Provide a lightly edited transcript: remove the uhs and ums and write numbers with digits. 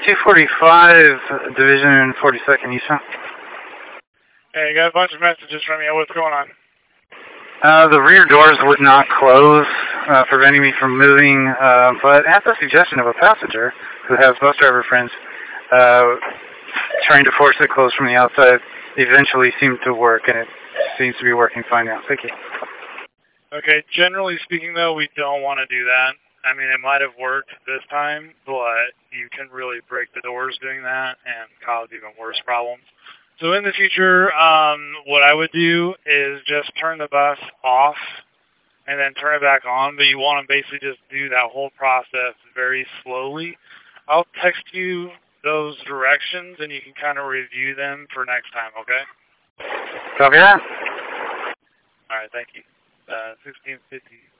245 Division 42nd Eastern. Hey, I got a bunch of messages from you. What's going on? The rear doors would not close, preventing me from moving, but at the suggestion of a passenger who has bus driver friends, trying to force it closed from the outside eventually seemed to work, and it seems to be working fine now. Thank you. Okay, generally speaking, though, we don't want to do that. I mean, it might have worked this time, but you can really break the doors doing that and cause even worse problems. So in the future, what I would do is just turn the bus off and then turn it back on, but you want to basically just do that whole process very slowly. I'll text you those directions, and you can kind of review them for next time, okay? Copy that. All right, thank you. 1650.